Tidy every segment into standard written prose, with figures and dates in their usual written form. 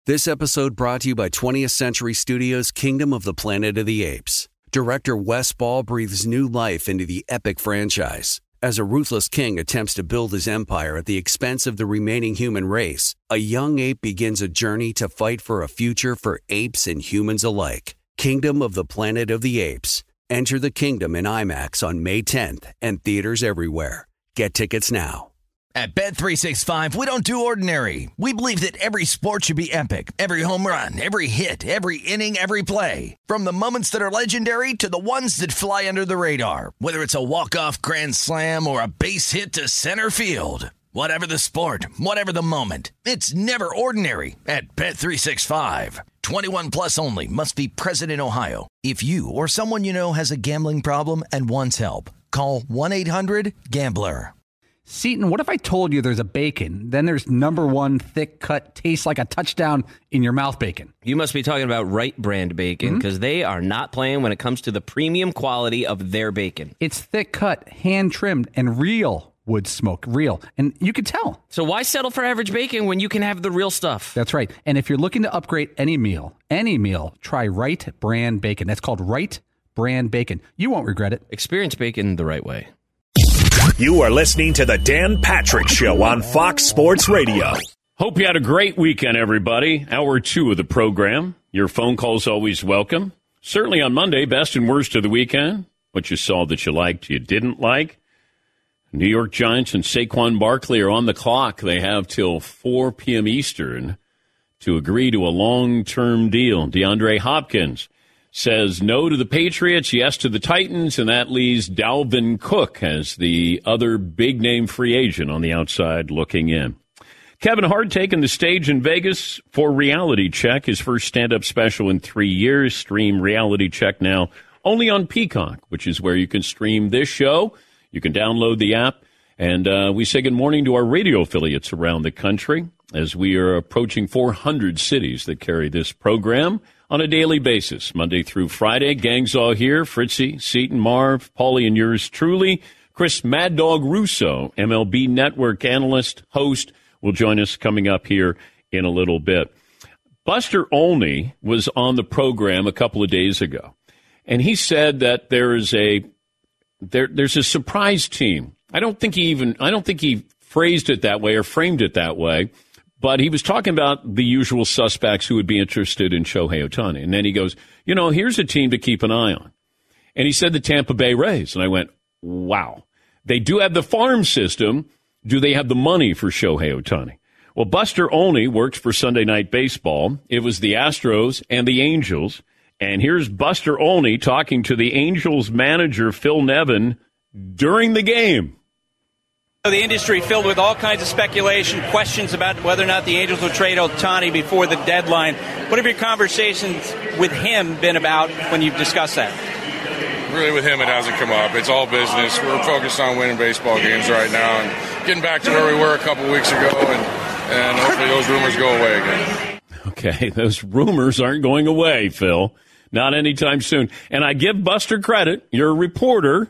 This episode brought to you by 20th Century Studios' Kingdom of the Planet of the Apes. Director Wes Ball breathes new life into the epic franchise. As a ruthless king attempts to build his empire at the expense of the remaining human race, a young ape begins a journey to fight for a future for apes and humans alike. Kingdom of the Planet of the Apes. Enter the kingdom in IMAX on May 10th and theaters everywhere. Get tickets now. At Bet365, we don't do ordinary. We believe that every sport should be epic. Every home run, every hit, every inning, every play. From the moments that are legendary to the ones that fly under the radar. Whether it's a walk-off grand slam or a base hit to center field. Whatever the sport, whatever the moment. It's never ordinary at Bet365. 21 plus only. Must be present in Ohio. If you or someone you know has a gambling problem and wants help, call 1-800-GAMBLER. Seton, what if I told you there's a bacon, then there's number one thick cut, tastes like a touchdown in your mouth bacon? You must be talking about Wright brand bacon, because they are not playing when it comes to the premium quality of their bacon. It's thick cut, hand trimmed, and real wood smoke. Real. And you can tell. So why settle for average bacon when you can have the real stuff? That's right. And if you're looking to upgrade any meal, try Wright brand bacon. That's called Wright brand bacon. You won't regret it. Experience bacon the right way. You are listening to the Dan Patrick Show on Fox Sports Radio. Hope you had a great weekend, everybody. Hour 2 of the program. Your phone calls always welcome. Certainly on Monday, best and worst of the weekend. What you saw that you liked, you didn't like. New York Giants and Saquon Barkley are on the clock. They have till 4 p.m. Eastern to agree to a long-term deal. DeAndre Hopkins says no to the Patriots, yes to the Titans, and that leaves Dalvin Cook as the other big-name free agent on the outside looking in. Kevin Hart taking the stage in Vegas for Reality Check, his first stand-up special in 3 years. Stream Reality Check now only on Peacock, which is where you can stream this show. You can download the app, and we say good morning to our radio affiliates around the country as we are approaching 400 cities that carry this program on a daily basis, Monday through Friday. Gang's all here. Fritzy, Seton, Marv, Paulie, and yours truly. Chris Mad Dog Russo, MLB Network analyst, host, will join us coming up here in a little bit. Buster Olney was on the program a couple of days ago, and he said that there's a surprise team. I don't think he phrased it that way or framed it that way. But he was talking about the usual suspects who would be interested in Shohei Ohtani. And then he goes, here's a team to keep an eye on. And he said the Tampa Bay Rays. And I went, wow. They do have the farm system. Do they have the money for Shohei Ohtani? Well, Buster Olney worked for Sunday Night Baseball. It was the Astros and the Angels. And here's Buster Olney talking to the Angels manager, Phil Nevin, during the game. The industry filled with all kinds of speculation, questions about whether or not the Angels will trade Ohtani before the deadline. What have your conversations with him been about when you've discussed that? Really, with him, it hasn't come up. It's all business. We're focused on winning baseball games right now and getting back to where we were a couple weeks ago, and hopefully those rumors go away again. Okay, those rumors aren't going away, Phil. Not anytime soon. And I give Buster credit. You're a reporter.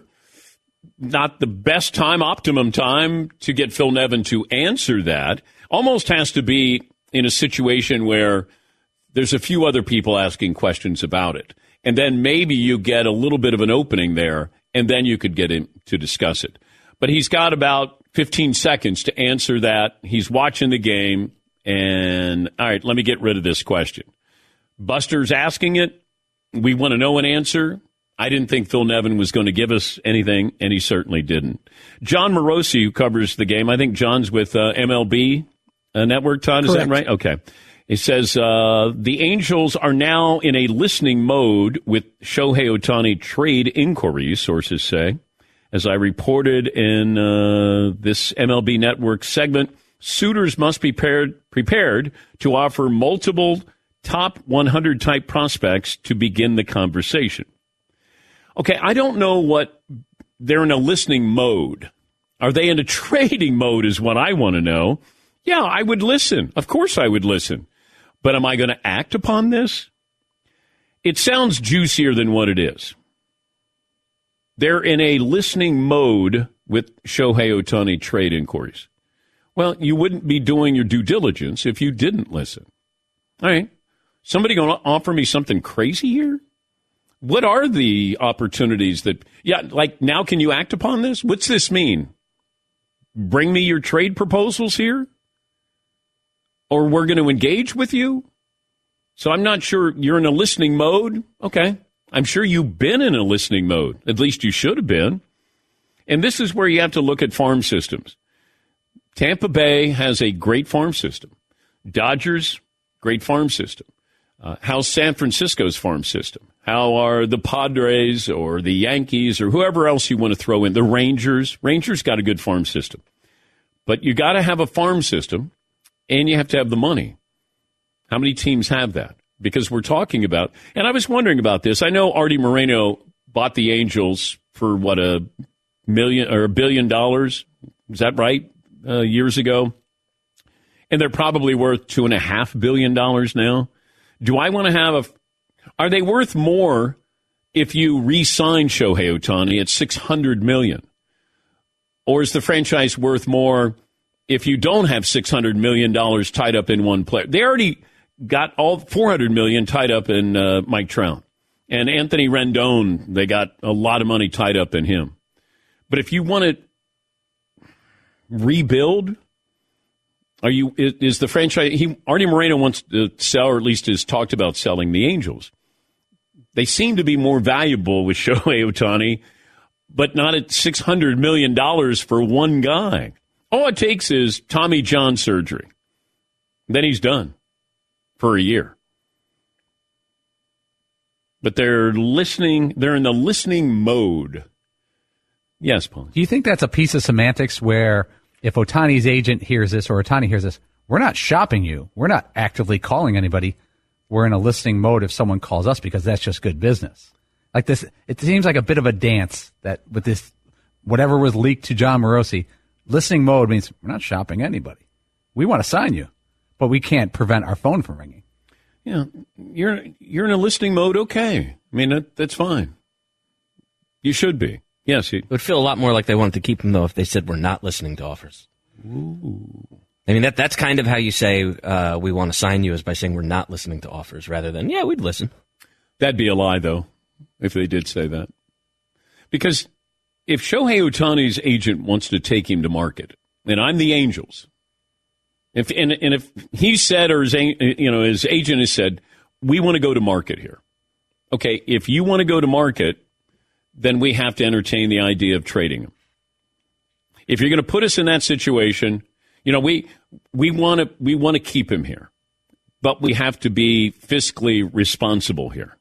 Not the best time, optimum time to get Phil Nevin to answer that. Almost has to be in a situation where there's a few other people asking questions about it. And then maybe you get a little bit of an opening there, and then you could get him to discuss it. But he's got about 15 seconds to answer that. He's watching the game. And, all right, let me get rid of this question. Buster's asking it. We want to know an answer. I didn't think Phil Nevin was going to give us anything, and he certainly didn't. John Morosi, who covers the game, I think John's with MLB Network, Todd, is that right? Okay. It says the Angels are now in a listening mode with Shohei Ohtani trade inquiries, sources say. As I reported in this MLB Network segment, suitors must be prepared to offer multiple top 100 type prospects to begin the conversation. Okay, I don't know what they're in a listening mode. Are they in a trading mode is what I want to know. Yeah, I would listen. Of course I would listen. But am I going to act upon this? It sounds juicier than what it is. They're in a listening mode with Shohei Ohtani trade inquiries. Well, you wouldn't be doing your due diligence if you didn't listen. All right. Somebody going to offer me something crazy here? What are the opportunities that, like now can you act upon this? What's this mean? Bring me your trade proposals here? Or we're going to engage with you? So I'm not sure you're in a listening mode. Okay. I'm sure you've been in a listening mode. At least you should have been. And this is where you have to look at farm systems. Tampa Bay has a great farm system. Dodgers, great farm system. How's San Francisco's farm system? How are the Padres or the Yankees or whoever else you want to throw in? The Rangers. Rangers got a good farm system. But you got to have a farm system, and you have to have the money. How many teams have that? Because we're talking about, and I was wondering about this. I know Artie Moreno bought the Angels for, what, $1 billion? Is that right? Years ago. And they're probably worth $2.5 billion now. Do I want to have are they worth more if you re-sign Shohei Ohtani at $600 million? Or is the franchise worth more if you don't have $600 million tied up in one player? They already got all $400 million tied up in Mike Trout. And Anthony Rendon, they got a lot of money tied up in him. But if you want to rebuild, is the franchise, Artie Moreno wants to sell, or at least has talked about selling the Angels. They seem to be more valuable with Shohei Ohtani, but not at $600 million for one guy. All it takes is Tommy John surgery. Then he's done for a year. But they're listening. They're in the listening mode. Yes, Paul. Do you think that's a piece of semantics where if Ohtani's agent hears this or Ohtani hears this, we're not shopping you. We're not actively calling anybody. We're in a listening mode if someone calls us because that's just good business. Like this, it seems like a bit of a dance that with this, whatever was leaked to John Morosi, listening mode means we're not shopping anybody. We want to sign you, but we can't prevent our phone from ringing. Yeah, you're in a listening mode. Okay, I mean that's fine. You should be. Yes, it would feel a lot more like they wanted to keep him though if they said we're not listening to offers. Ooh. I mean that's kind of how you say we want to sign you, is by saying we're not listening to offers rather than we'd listen. That'd be a lie though if they did say that, because if Shohei Ohtani's agent wants to take him to market, and I'm the Angels. If he said, or his agent has said, we want to go to market here. Okay, if you want to go to market, then we have to entertain the idea of trading him. If you're going to put us in that situation, we want to keep him here, but we have to be fiscally responsible here.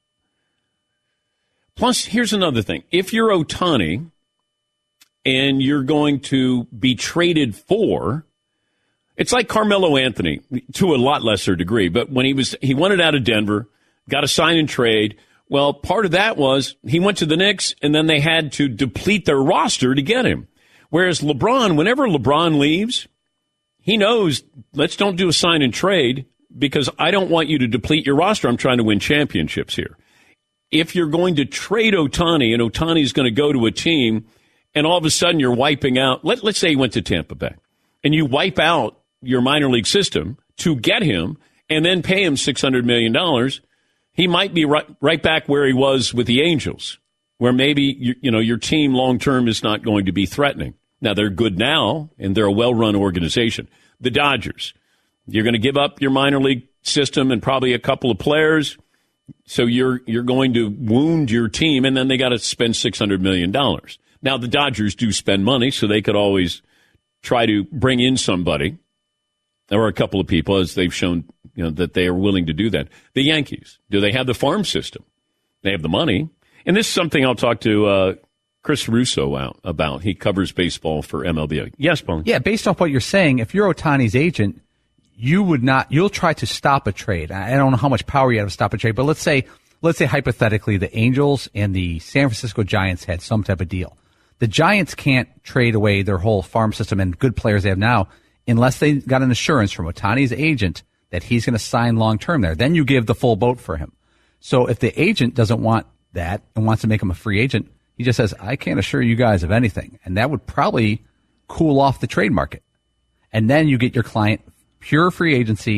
Plus, here's another thing: if you're Ohtani and you're going to be traded for. It's like Carmelo Anthony, to a lot lesser degree, but when he wanted out of Denver, got a sign and trade. Well, part of that was he went to the Knicks, and then they had to deplete their roster to get him. Whereas LeBron, whenever LeBron leaves, he knows, let's don't do a sign and trade because I don't want you to deplete your roster. I'm trying to win championships here. If you're going to trade Ohtani, and Ohtani's going to go to a team, and all of a sudden you're wiping out, let's say he went to Tampa Bay, and you wipe out your minor league system to get him and then pay him $600 million, he might be right back where he was with the Angels, where maybe your team long-term is not going to be threatening. Now, they're good now, and they're a well-run organization. The Dodgers, you're going to give up your minor league system and probably a couple of players, so you're going to wound your team, and then they got to spend $600 million. Now, the Dodgers do spend money, so they could always try to bring in somebody. There are a couple of people, as they've shown, that they are willing to do that. The Yankees, do they have the farm system? They have the money. And this is something I'll talk to Chris Russo about. He covers baseball for MLB. Yes, Paul? Yeah, based off what you're saying, if you're Ohtani's agent, you'll try to stop a trade. I don't know how much power you have to stop a trade, but let's say hypothetically the Angels and the San Francisco Giants had some type of deal. The Giants can't trade away their whole farm system and good players they have now unless they got an assurance from Ohtani's agent that he's going to sign long-term there. Then you give the full boat for him. So if the agent doesn't want that and wants to make him a free agent, he just says, I can't assure you guys of anything. And that would probably cool off the trade market. And then you get your client pure free agency,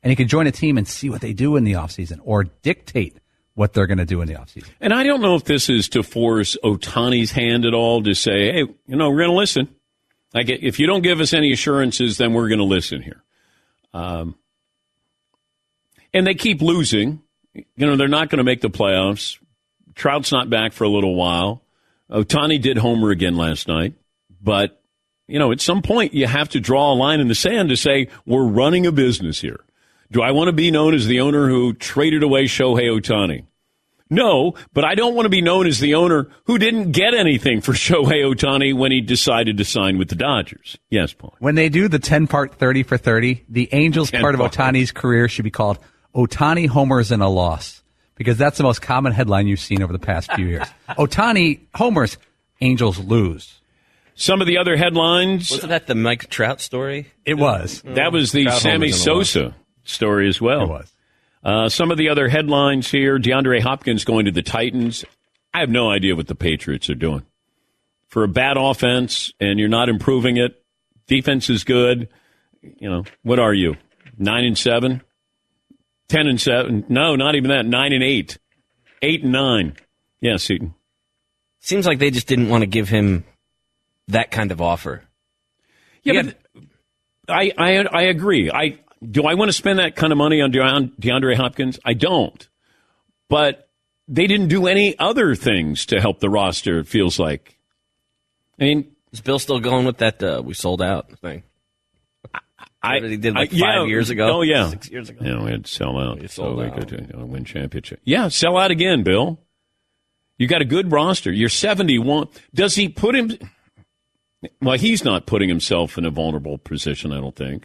and he could join a team and see what they do in the offseason or dictate what they're going to do in the offseason. And I don't know if this is to force Ohtani's hand at all to say, hey, we're going to listen. If you don't give us any assurances, then we're going to listen here. And they keep losing. They're not going to make the playoffs. Trout's not back for a little while. Ohtani did homer again last night. But, at some point you have to draw a line in the sand to say, we're running a business here. Do I want to be known as the owner who traded away Shohei Ohtani? No, but I don't want to be known as the owner who didn't get anything for Shohei Ohtani when he decided to sign with the Dodgers. Yes, Paul. When they do the 10-part 30 for 30, the Angels part of Ohtani's career should be called Ohtani Homers and a Loss, because that's the most common headline you've seen over the past few years. Ohtani homers, Angels lose. Some of the other headlines. Wasn't that the Mike Trout story? It was. That was the Sammy Sosa story as well. It was. Some of the other headlines here, DeAndre Hopkins going to the Titans. I have no idea what the Patriots are doing. For a bad offense, and you're not improving it, defense is good. What are you, 9-7? 10-7? No, not even that, 9-8. 8-9. Yeah, Seton. Seems like they just didn't want to give him that kind of offer. Yeah, but I agree. Do I want to spend that kind of money on DeAndre Hopkins? I don't. But they didn't do any other things to help the roster, it feels like. I mean, is Bill still going with that we sold out thing? He did 5 years ago? Oh, yeah. 6 years ago. Yeah, we had to sell out so we could win championship. Yeah, sell out again, Bill. You got a good roster. You're 71. Does he put him... Well, he's not putting himself in a vulnerable position, I don't think.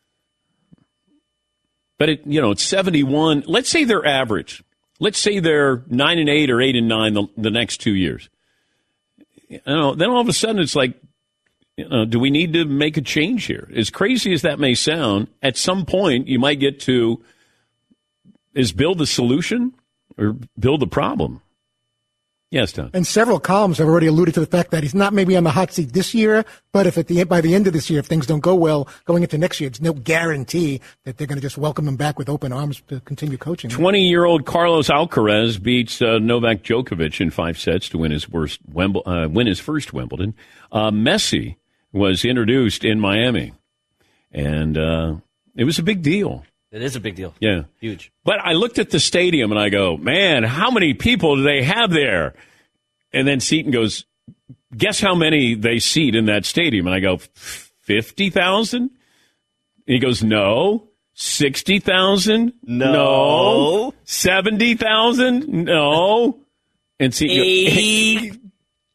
But, it's 71. Let's say they're average. Let's say they're 9-8 or 8-9 the next 2 years. Then all of a sudden it's like, do we need to make a change here? As crazy as that may sound, at some point you might get to, is Bill the solution or Bill the problem? Yes, Tom. And several columns have already alluded to the fact that he's not maybe on the hot seat this year, but if by the end of this year, if things don't go well going into next year, it's no guarantee that they're going to just welcome him back with open arms to continue coaching. 20-year-old Carlos Alcaraz beats Novak Djokovic in 5 sets to win his first Wimbledon. Messi was introduced in Miami, and it was a big deal. It is a big deal. Yeah. Huge. But I looked at the stadium and I go, man, how many people do they have there? And then Seton goes, guess how many they seat in that stadium? And I go, 50,000? And he goes, no. 60,000? No. 70,000? No. And Seton goes,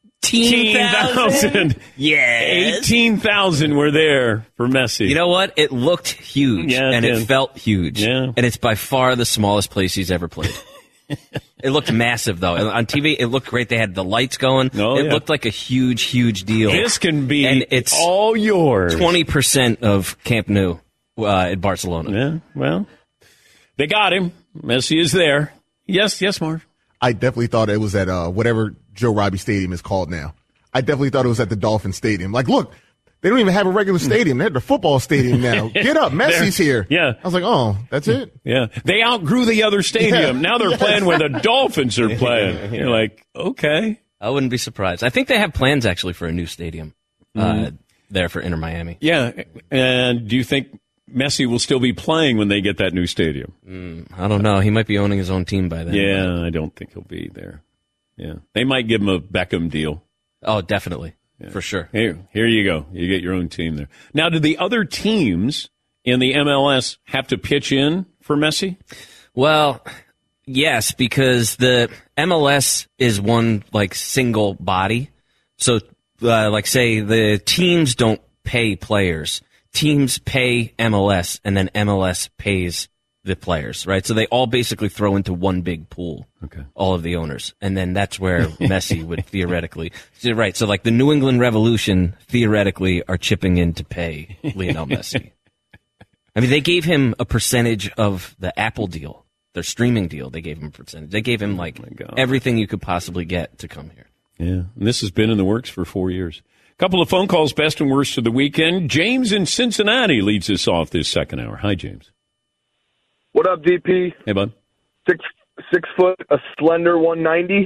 18,000. Yes. 18,000 were there for Messi. You know what? It looked huge, and it felt huge. Yeah. And it's by far the smallest place he's ever played. It looked massive, though. And on TV, it looked great. They had the lights going. It looked like a huge, huge deal. This can be and it's all yours. 20% of Camp Nou at Barcelona. Yeah, well, they got him. Messi is there. Yes, Marv. I definitely thought it was at whatever Joe Robbie Stadium is called now. I definitely thought it was at the Dolphin Stadium. Like, look, they don't even have a regular stadium. They're at the football stadium now. Get up, Messi's here. Yeah. I was like, oh, that's it? Yeah. They outgrew the other stadium. Now they're playing where the Dolphins are playing. You're like, okay. I wouldn't be surprised. I think they have plans, actually, for a new stadium there for Inter Miami. Yeah. And do you think Messi will still be playing when they get that new stadium? I don't know. He might be owning his own team by then. Yeah, I don't think he'll be there. Yeah. They might give him a Beckham deal. Oh, definitely. Yeah. For sure. Here you go. You get your own team there. Now, do the other teams in the MLS have to pitch in for Messi? Well, yes, because the MLS is one, single body. So, say the teams don't pay players. Teams pay MLS, and then MLS pays the players, right? So they all basically throw into one big pool, all of the owners. And then that's where Messi would theoretically, right, so the New England Revolution theoretically are chipping in to pay Lionel Messi. I mean, they gave him a percentage of the Apple deal, their streaming deal. They gave him a percentage. They gave him everything you could possibly get to come here. Yeah, and this has been in the works for 4 years. Couple of phone calls, best and worst of the weekend. James in Cincinnati leads us off this second hour. Hi, James. What up, DP? Hey, bud. 6 foot, a slender 190.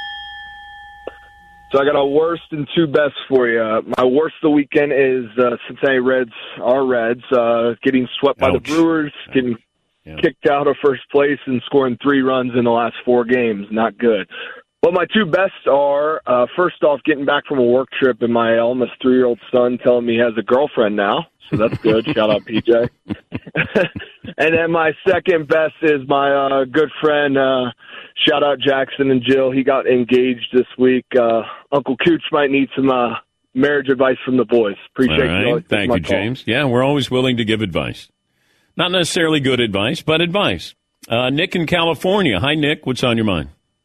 So I got a worst and two best for you. My worst of the weekend is Cincinnati Reds, our Reds, getting swept by the Brewers, getting kicked out of first place and scoring 3 runs in the last 4 games. Not good. But my two best are, first off, getting back from a work trip and my almost 3-year-old son telling me he has a girlfriend now. So that's good. Shout out, PJ. And then my second best is my good friend, shout out Jackson and Jill. He got engaged this week. Uncle Cooch might need some marriage advice from the boys. Appreciate you. Thank you, James. Yeah, we're always willing to give advice. Not necessarily good advice, but advice. Nick in California. Hi, Nick. What's on your mind?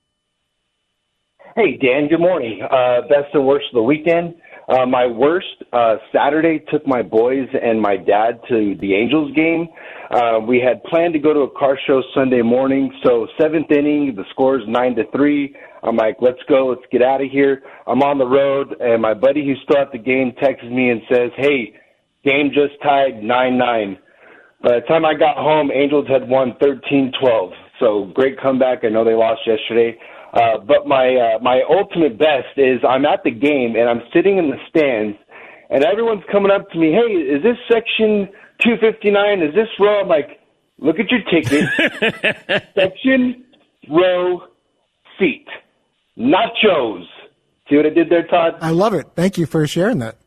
Hey, Dan. Good morning. Best and worst of the weekend. My worst, Saturday took my boys and my dad to the Angels game. We had planned to go to a car show Sunday morning, so 7th inning, the score's 9-3. I'm like, let's go, let's get out of here. I'm on the road, and my buddy who's still at the game texts me and says, hey, game just tied 9-9. By the time I got home, Angels had won 13-12. So great comeback. I know they lost yesterday. But my ultimate best is I'm at the game, and I'm sitting in the stands, and everyone's coming up to me, hey, is this section 259? Is this row? I'm like, look at your ticket. Section, row, seat. Nachos. See what I did there, Todd? I love it. Thank you for sharing that.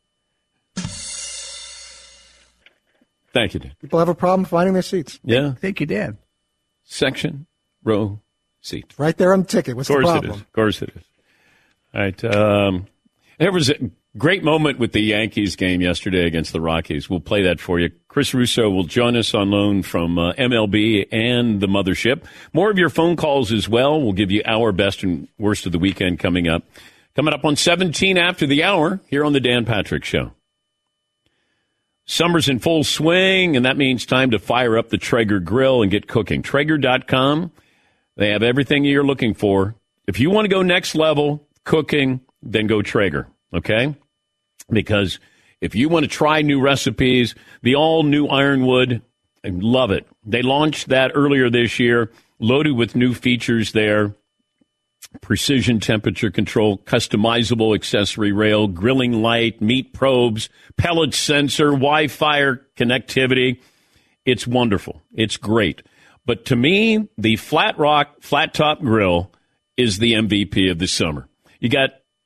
Thank you, Dan. People have a problem finding their seats. Yeah. Thank you, Dan. Section, row, seat. Right there on the ticket. What's the problem? Of course it is. All right. There was a great moment with the Yankees game yesterday against the Rockies. We'll play that for you. Chris Russo will join us on loan from MLB and the Mothership. More of your phone calls as well. We'll give you our best and worst of the weekend coming up. Coming up on 17 after the hour here on the Dan Patrick Show. Summer's in full swing, and that means time to fire up the Traeger grill and get cooking. Traeger.com. They have everything you're looking for. If you want to go next level cooking, then go Traeger, okay? Because if you want to try new recipes, the all-new Ironwood, I love it. They launched that earlier this year, loaded with new features there. Precision temperature control, customizable accessory rail, grilling light, meat probes, pellet sensor, Wi-Fi connectivity. It's wonderful. It's great. But to me, the Flat Rock Flat Top Grill is the MVP of the summer. You got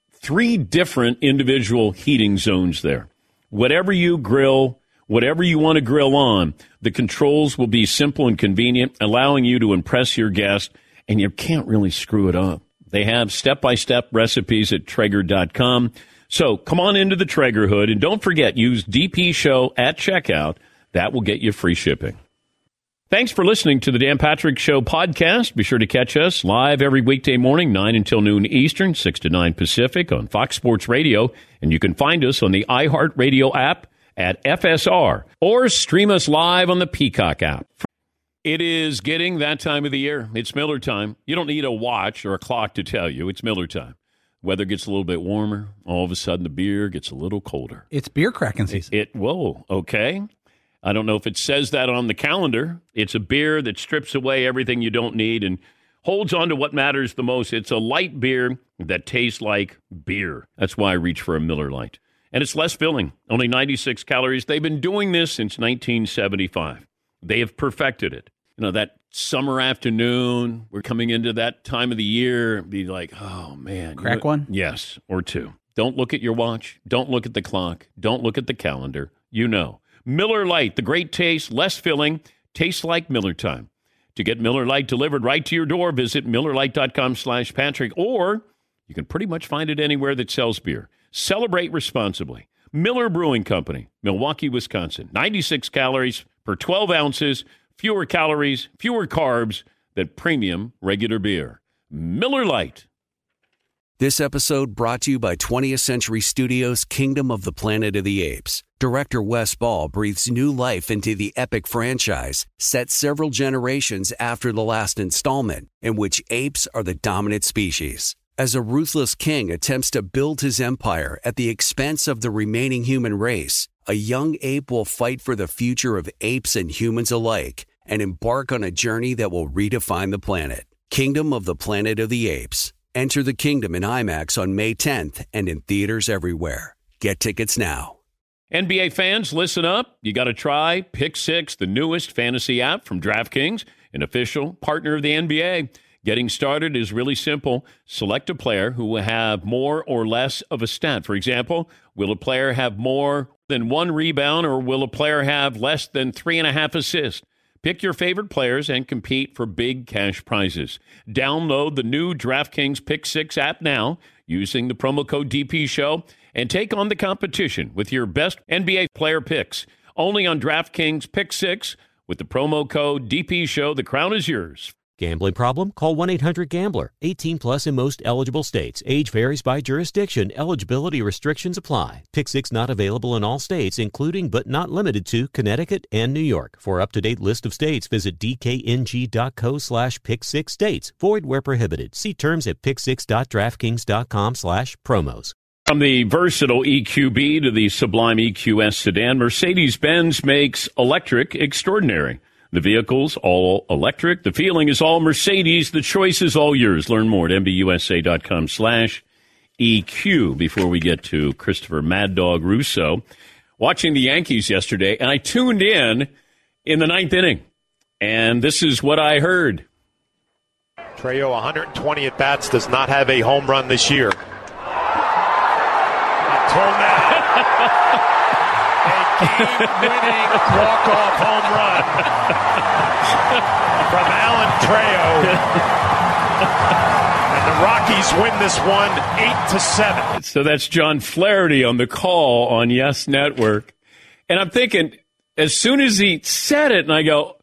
3 different individual heating zones there. Whatever you grill, whatever you want to grill on, the controls will be simple and convenient, allowing you to impress your guest, and you can't really screw it up. They have step-by-step recipes at Traeger.com. So come on into the Traeger hood, and don't forget, use DP Show at checkout. That will get you free shipping. Thanks for listening to the Dan Patrick Show podcast. Be sure to catch us live every weekday morning, 9 until noon Eastern, 6 to 9 Pacific on Fox Sports Radio. And you can find us on the iHeartRadio app at FSR or stream us live on the Peacock app. It is getting that time of the year. It's Miller time. You don't need a watch or a clock to tell you. It's Miller time. Weather gets a little bit warmer. All of a sudden, the beer gets a little colder. It's beer cracking season. Whoa, okay. I don't know if it says that on the calendar. It's a beer that strips away everything you don't need and holds on to what matters the most. It's a light beer that tastes like beer. That's why I reach for a Miller Lite. And it's less filling, only 96 calories. They've been doing this since 1975. They have perfected it. You know, that summer afternoon, we're coming into that time of the year, be like, oh, man. Crack one? Yes, or 2. Don't look at your watch. Don't look at the clock. Don't look at the calendar. You know. Miller Lite, the great taste, less filling, tastes like Miller time. To get Miller Lite delivered right to your door, visit MillerLite.com/Patrick, or you can pretty much find it anywhere that sells beer. Celebrate responsibly. Miller Brewing Company, Milwaukee, Wisconsin. 96 calories per 12 ounces. Fewer calories, fewer carbs than premium regular beer. Miller Lite. This episode brought to you by 20th Century Studios' Kingdom of the Planet of the Apes. Director Wes Ball breathes new life into the epic franchise, set several generations after the last installment, in which apes are the dominant species. As a ruthless king attempts to build his empire at the expense of the remaining human race, a young ape will fight for the future of apes and humans alike and embark on a journey that will redefine the planet. Kingdom of the Planet of the Apes. Enter the kingdom in IMAX on May 10th and in theaters everywhere. Get tickets now. NBA fans, listen up. You got to try Pick Six, the newest fantasy app from DraftKings, an official partner of the NBA. Getting started is really simple. Select a player who will have more or less of a stat. For example, will a player have more than 1 rebound, or will a player have less than 3.5 assists? Pick your favorite players and compete for big cash prizes. Download the new DraftKings Pick Six app now using the promo code DPShow and take on the competition with your best NBA player picks. Only on DraftKings Pick Six with the promo code DPShow. The crown is yours. Gambling problem? Call 1-800-GAMBLER. 18 plus in most eligible states. Age varies by jurisdiction. Eligibility restrictions apply. Pick Six not available in all states, including but not limited to Connecticut and New York. For up-to-date list of states, visit dkng.co/pick6states. Void where prohibited. See terms at pick6.draftkings.com/promos. From the versatile EQB to the sublime EQS sedan, Mercedes-Benz makes electric extraordinary. The vehicle's all electric. The feeling is all Mercedes. The choice is all yours. Learn more at MBUSA.com/EQ. Before we get to Christopher Mad Dog Russo, watching the Yankees yesterday, and I tuned in the 9th inning, and this is what I heard. Trejo, 120 at-bats, does not have a home run this year. Until now. A game-winning walk-off home run from Alan Trejo. And the Rockies win this one 8-7. So that's John Flaherty on the call on Yes Network. And I'm thinking, as soon as he said it, and I go,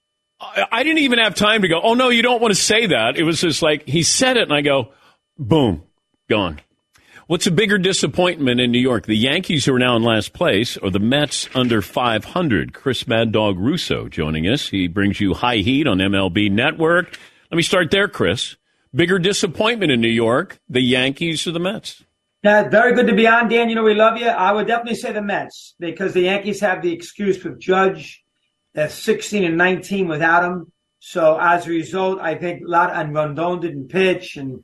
I didn't even have time to go, oh, no, you don't want to say that. It was just like, he said it, and I go, boom, gone. What's a bigger disappointment in New York? The Yankees, who are now in last place, or the Mets under 500? Chris Mad Dog Russo joining us. He brings you High Heat on MLB Network. Let me start there, Chris. Bigger disappointment in New York, the Yankees or the Mets? Yeah, very good to be on, Dan. You know, we love you. I would definitely say the Mets, because the Yankees have the excuse with Judge. They're 16-19 without him. So as a result, I think and Rondon didn't pitch. And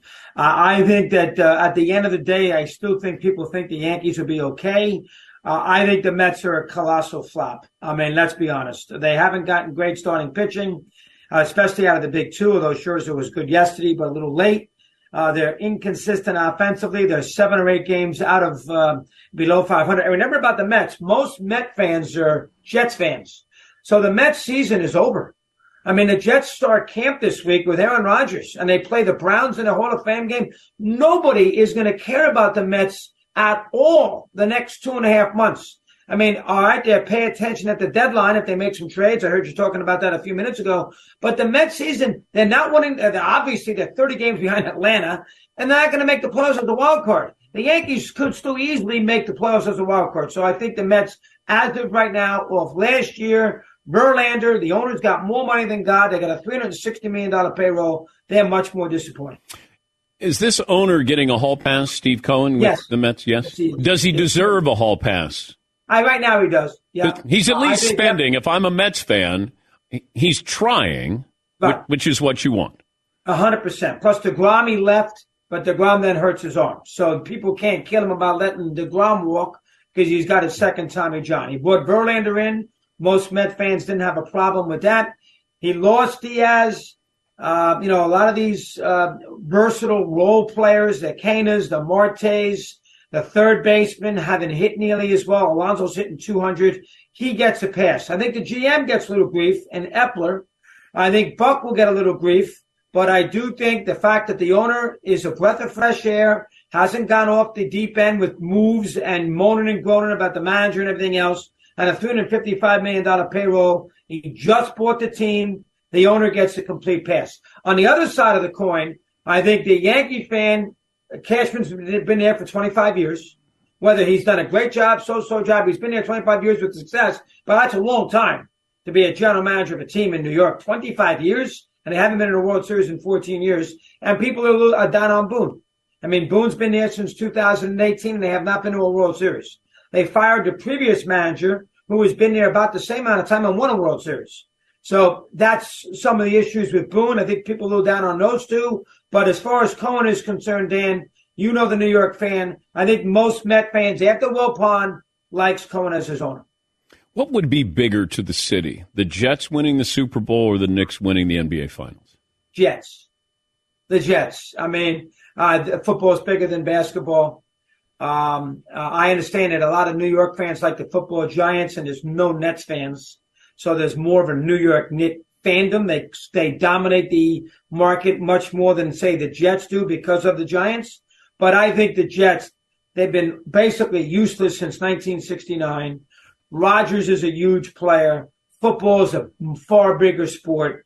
I think that at the end of the day, I still think people think the Yankees will be okay. I think the Mets are a colossal flop. I mean, let's be honest. They haven't gotten great starting pitching, especially out of the big two, although Scherzer was good yesterday, but a little late. They're inconsistent offensively. They're 7 or 8 games out of below 500. And remember about the Mets, most Met fans are Jets fans. So the Mets season is over. I mean, the Jets start camp this week with Aaron Rodgers, and they play the Browns in a Hall of Fame game. Nobody is going to care about the Mets at all the next 2.5 months. I mean, all right, they pay attention at the deadline if they make some trades. I heard you talking about that a few minutes ago. But the Mets season, they're not winning. Obviously, they're 30 games behind Atlanta, and they're not going to make the playoffs as a wild card. The Yankees could still easily make the playoffs as a wild card. So I think the Mets, as of right now, off last year, Verlander, the owner's got more money than God. They got a $360 million payroll. They're much more disappointing. Is this owner getting a hall pass, Steve Cohen, with the Mets? Yes. Does he deserve a hall pass? Right now he does. Yeah. He's at least spending. If I'm a Mets fan, he's trying, which is what you want. 100%. Plus DeGrom, he left, but DeGrom then hurts his arm. So people can't kill him about letting DeGrom walk because he's got his second Tommy John. He brought Verlander in. Most Met fans didn't have a problem with that. He lost Diaz. A lot of these versatile role players, the Canas, the Martes, the third baseman haven't hit nearly as well. Alonso's hitting 200. He gets a pass. I think the GM gets a little grief, and Epler. I think Buck will get a little grief, but I do think the fact that the owner is a breath of fresh air, hasn't gone off the deep end with moves and moaning and groaning about the manager and everything else, and a $355 million payroll. He just bought the team. The owner gets a complete pass. On the other side of the coin, I think the Yankee fan, Cashman's been there for 25 years. Whether he's done a great job, so-so job, he's been there 25 years with success, but that's a long time to be a general manager of a team in New York. 25 years, and they haven't been in a World Series in 14 years, and people are down on Boone. I mean, Boone's been there since 2018, and they have not been to a World Series. They fired the previous manager, who has been there about the same amount of time and won a World Series. So that's some of the issues with Boone. I think people are a little down on those two. But as far as Cohen is concerned, Dan, you know the New York fan. I think most Met fans, after Wilpon, likes Cohen as his owner. What would be bigger to the city, the Jets winning the Super Bowl or the Knicks winning the NBA Finals? Jets. The Jets. I mean, football is bigger than basketball. I understand that a lot of New York fans like the football Giants, and there's no Nets fans. So there's more of a New York Knicks fandom. They dominate the market much more than, say, the Jets do because of the Giants. But I think the Jets, they've been basically useless since 1969. Rodgers is a huge player. Football is a far bigger sport.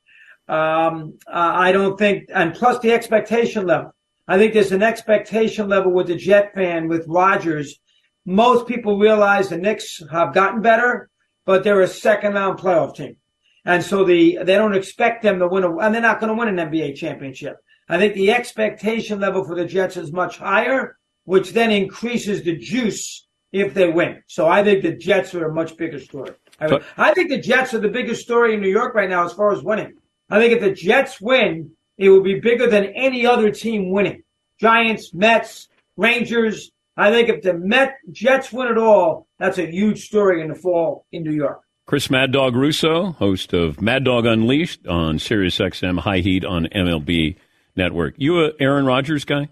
I don't think, and plus the expectation level. I think there's an expectation level with the Jet fan, with Rodgers. Most people realize the Knicks have gotten better, but they're a second-round playoff team. And so they don't expect them to win, and they're not going to win an NBA championship. I think the expectation level for the Jets is much higher, which then increases the juice if they win. So I think the Jets are a much bigger story. I think the Jets are the biggest story in New York right now as far as winning. I think if the Jets win, it will be bigger than any other team winning. Giants, Mets, Rangers. I think if the Jets win it all, that's a huge story in the fall in New York. Chris Mad Dog Russo, host of Mad Dog Unleashed on SiriusXM High Heat on MLB Network. You a Aaron Rodgers guy?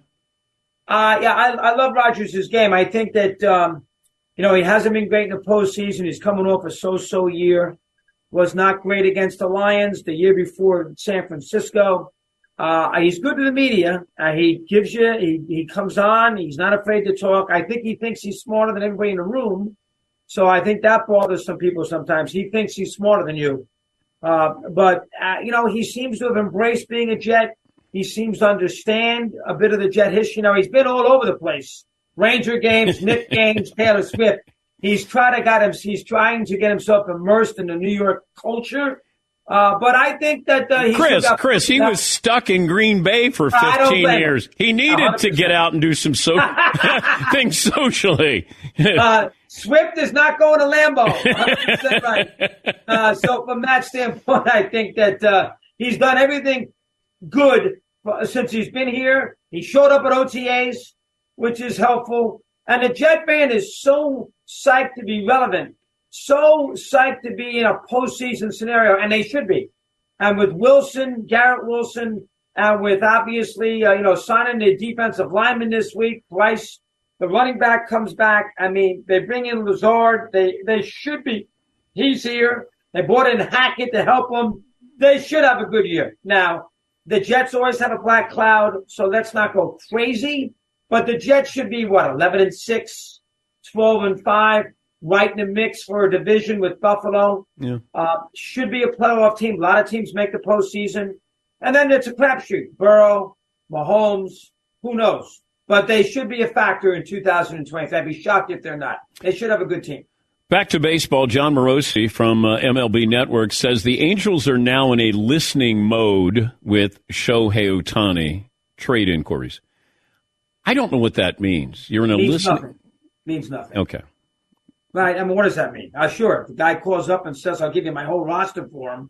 I love Rodgers' game. I think that, he hasn't been great in the postseason. He's coming off a so-so year. Was not great against the Lions the year before San Francisco. He's good to the media. He comes on. He's not afraid to talk. I think he thinks he's smarter than everybody in the room. So I think that bothers some people sometimes. He thinks he's smarter than you. But he seems to have embraced being a Jet. He seems to understand a bit of the Jet history. He's been all over the place. Ranger games, Knicks games, Taylor Swift. He's trying to get himself immersed in the New York culture. But I think that Chris, he was stuck in Green Bay for 15 years. He needed to get out and do some things socially. Swift is not going to Lambeau. 100% right. So from that standpoint, I think that he's done everything good since he's been here. He showed up at OTAs, which is helpful. And the Jet fan is so psyched to be relevant, so psyched to be in a postseason scenario, and they should be. And with Garrett Wilson, and with obviously, signing the defensive lineman this week, Bryce, the running back comes back. I mean, they bring in Lazard. They should be. He's here. They brought in Hackett to help them. They should have a good year. Now, the Jets always have a black cloud, so let's not go crazy. But the Jets should be, 11-6, 12-5, right in the mix for a division with Buffalo. Yeah. Should be a playoff team. A lot of teams make the postseason. And then it's a crapshoot. Burrow, Mahomes, who knows? But they should be a factor in 2020. I'd be shocked if they're not. They should have a good team. Back to baseball, John Morosi from MLB Network says the Angels are now in a listening mode with Shohei Ohtani trade inquiries. I don't know what that means. You're in a listening. Means nothing. Okay. Right. I mean, what does that mean? Sure. If the guy calls up and says, "I'll give you my whole roster for him,"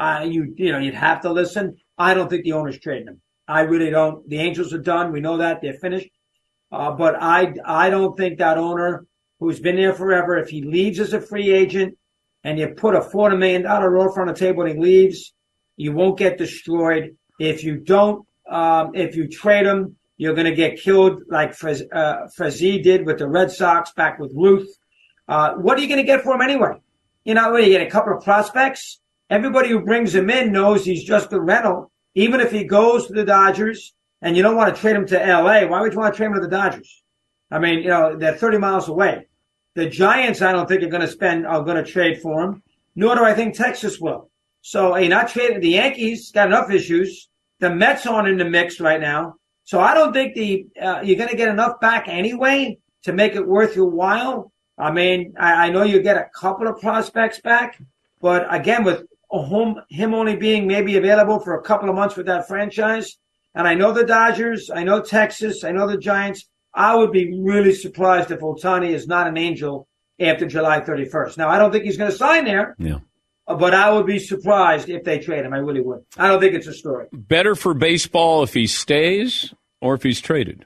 you'd have to listen. I don't think the owner's trading him. I really don't. The Angels are done. We know that they're finished. But I don't think that owner, who's been there forever, if he leaves as a free agent and you put a $40 million offer on the table and he leaves, you won't get destroyed. If you don't, if you trade him, you're going to get killed like Frazee did with the Red Sox back with Ruth. What are you going to get for him anyway? You get a couple of prospects. Everybody who brings him in knows he's just a rental. Even if he goes to the Dodgers and you don't want to trade him to L.A., why would you want to trade him to the Dodgers? I mean, they're 30 miles away. The Giants, I don't think are going to trade for him, nor do I think Texas will. So you're not trading. The Yankees got enough issues. The Mets aren't in the mix right now. So I don't think you're going to get enough back anyway to make it worth your while. I mean, I know you get a couple of prospects back, but again, with him only being maybe available for a couple of months with that franchise, and I know the Dodgers, I know Texas, I know the Giants, I would be really surprised if Ohtani is not an Angel after July 31st. Now, I don't think he's going to sign there. Yeah. but I would be surprised if they trade him. I really would. I don't think it's a story. Better for baseball if he stays or if he's traded?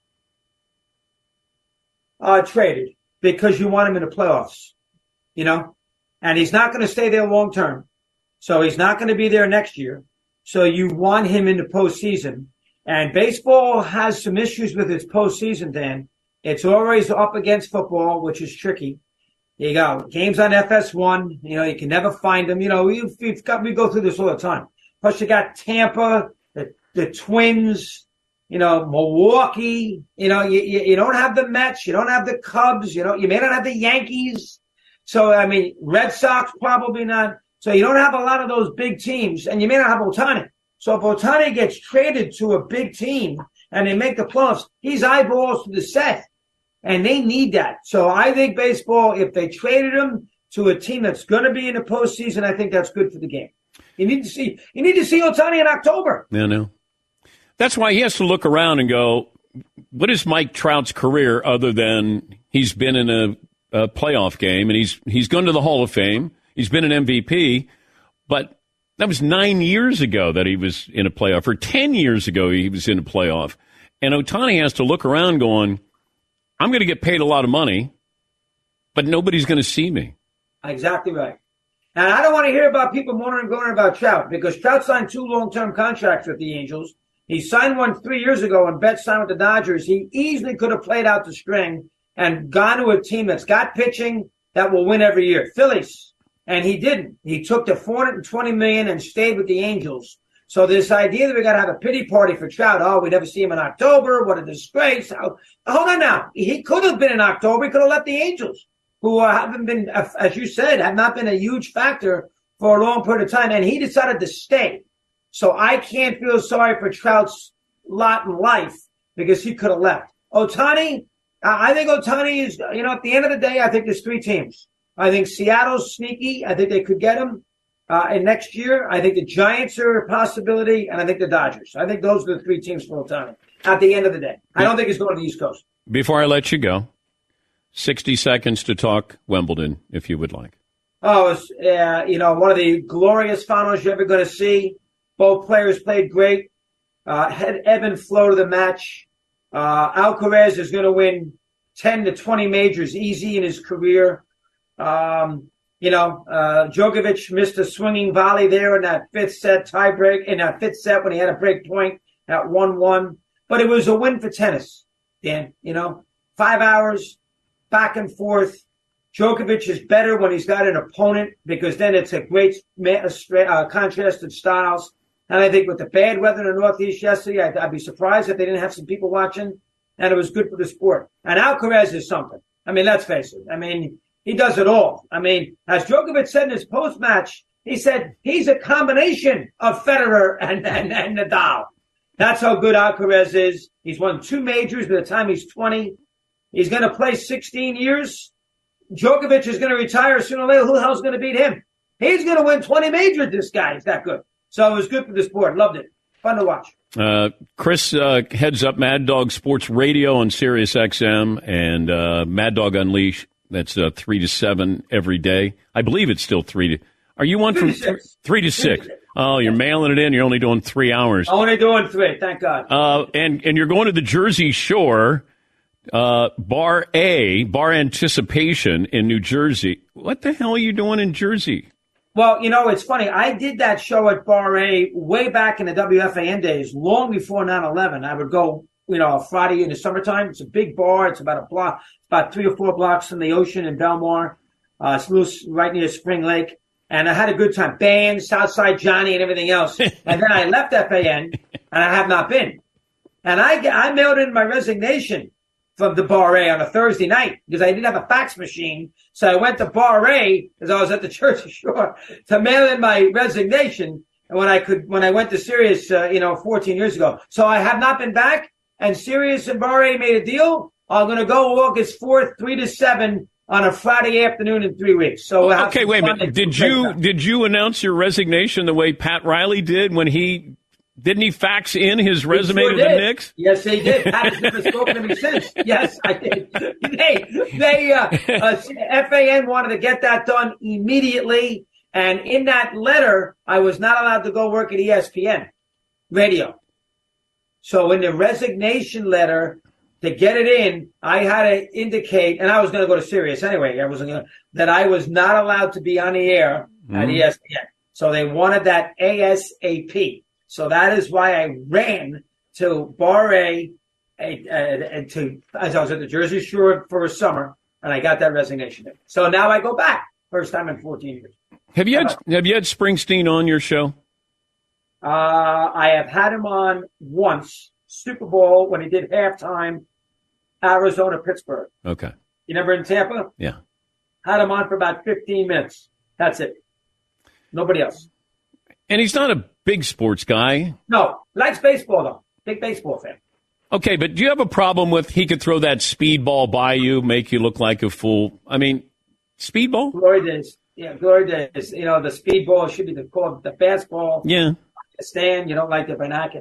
Traded, because you want him in the playoffs, and he's not going to stay there long term. So he's not going to be there next year. So you want him in the postseason. And baseball has some issues with its postseason, Dan. It's always up against football, which is tricky. You got games on FS1. You can never find them. We go through this all the time. Plus, you got Tampa, the Twins, Milwaukee. You don't have the Mets. You don't have the Cubs. You may not have the Yankees. So, Red Sox probably not. So you don't have a lot of those big teams, and you may not have Ohtani. So if Ohtani gets traded to a big team and they make the playoffs, he's eyeballs to the set, and they need that. So I think baseball, if they traded him to a team that's going to be in the postseason, I think that's good for the game. You need to see Ohtani in October. Yeah, no. That's why he has to look around and go, what is Mike Trout's career other than he's been in a playoff game, and he's gone to the Hall of Fame. He's been an MVP, but that was 9 years ago that he was in a playoff, or 10 years ago he was in a playoff. And Ohtani has to look around going, I'm going to get paid a lot of money, but nobody's going to see me. Exactly right. And I don't want to hear about people moaning and groaning about Trout, because Trout signed 2 long-term contracts with the Angels. He signed one 3 years ago when Betts signed with the Dodgers. He easily could have played out the string and gone to a team that's got pitching that will win every year. Phillies. And he didn't. He took the $420 million and stayed with the Angels. So this idea that we got to have a pity party for Trout, we never see him in October, what a disgrace. Hold on now. He could have been in October. He could have left the Angels, who haven't been, as you said, have not been a huge factor for a long period of time. And he decided to stay. So I can't feel sorry for Trout's lot in life, because he could have left. Ohtani, I think Ohtani is, at the end of the day, I think there's 3 teams. I think Seattle's sneaky. I think they could get him in next year. I think the Giants are a possibility, and I think the Dodgers. I think those are the 3 teams for Ohtani at the end of the day. I don't think he's going to the East Coast. Before I let you go, 60 seconds to talk Wimbledon, if you would like. Oh, it's, one of the glorious finals you're ever going to see. Both players played great. Had ebb and flow to the match. Alcaraz is going to win 10 to 20 majors easy in his career. Djokovic missed a swinging volley there in that 5th set tiebreak, in that 5th set when he had a break point at 1-1. But it was a win for tennis, Dan. 5 hours, back and forth. Djokovic is better when he's got an opponent, because then it's a great contrast of styles. And I think with the bad weather in the Northeast yesterday, I'd be surprised if they didn't have some people watching. And it was good for the sport. And Alcaraz is something. Let's face it. He does it all. As Djokovic said in his post-match, he said he's a combination of Federer and Nadal. That's how good Alcaraz is. He's won 2 majors by the time he's 20. He's going to play 16 years. Djokovic is going to retire sooner or later. Who the hell's going to beat him? He's going to win 20 majors, this guy. He's that good. So it was good for the sport. Loved it. Fun to watch. Chris heads up Mad Dog Sports Radio on Sirius XM and Mad Dog Unleashed. That's 3 to 7 every day. I believe it's still 3 to. Are you on from 3 to 6? Oh, you're mailing it in. You're only doing 3 hours. Only doing 3. Thank God. And you're going to the Jersey Shore, Bar Anticipation in New Jersey. What the hell are you doing in Jersey? Well, it's funny. I did that show at Bar A way back in the WFAN days, long before 9/11. I would go, Friday in the summertime. It's a big bar. It's about a block, about 3 or 4 blocks from the ocean in Belmar. It's right near Spring Lake. And I had a good time. Bands, Southside Johnny, and everything else. And then I left FAN, and I have not been. And I mailed in my resignation from the Bar A on a Thursday night because I didn't have a fax machine. So I went to Bar A, because I was at the Jersey Shore, to mail in my resignation when I went to Sirius, 14 years ago. So I have not been back. And Sirius and Bar A made a deal. I'm going to go August 4th, 3 to 7 on a Friday afternoon in 3 weeks. So okay, wait a minute. Did you announce your resignation the way Pat Riley did when didn't he fax in his resume to the Knicks? Yes, he did. Pat has never spoken to me since. Yes, I did. FAN wanted to get that done immediately. And in that letter, I was not allowed to go work at ESPN radio. So in the resignation letter, to get it in, I had to indicate, and I was going to go to Sirius anyway. That I was not allowed to be on the air at ESPN. So they wanted that ASAP. So that is why I ran to Bar A, as I was at the Jersey Shore for a summer, and I got that resignation. So now I go back. First time in 14 years. Have you had Springsteen on your show? I have had him on once, Super Bowl, when he did halftime, Arizona, Pittsburgh. Okay. You never in Tampa? Yeah. Had him on for about 15 minutes. That's it. Nobody else. And he's not a big sports guy. No. Likes baseball, though. Big baseball fan. Okay, but do you have a problem with he could throw that speedball by you, make you look like a fool? I mean, speedball? Glory days. Yeah, glory days. You know, the speedball should be called the fastball. Yeah. Stand, you don't like the vernacular.